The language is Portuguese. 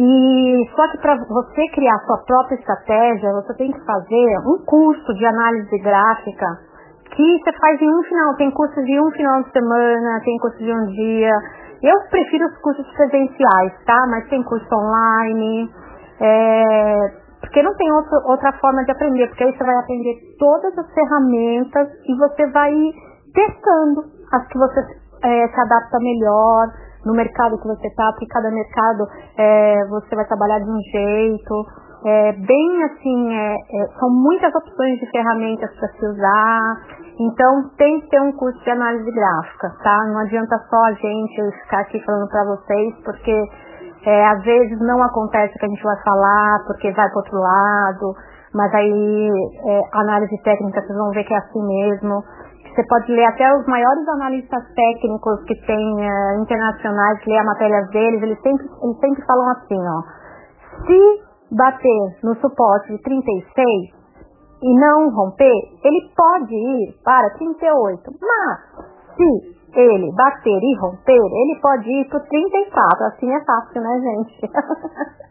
E só que para você criar sua própria estratégia, você tem que fazer um curso de análise gráfica que você faz em um final. Tem cursos de um final de semana, tem curso de um dia. Eu prefiro os cursos presenciais, tá? Mas tem curso online, porque não tem outra forma de aprender, porque aí você vai aprender todas as ferramentas e você vai testando as que você se adapta melhor no mercado que você está, porque cada mercado você vai trabalhar de um jeito. Bem assim, são muitas opções de ferramentas para se usar, então tem que ter um curso de análise gráfica, tá? Não adianta só a gente ficar aqui falando para vocês, porque às vezes não acontece o que a gente vai falar, porque vai para outro lado, mas aí análise técnica vocês vão ver que é assim mesmo. Você pode ler até os maiores analistas técnicos que tem internacionais, ler a matéria deles, eles sempre falam assim, ó, se bater no suporte de 36 e não romper, ele pode ir para 38, mas se ele bater e romper, ele pode ir para 34, assim é fácil, né, gente?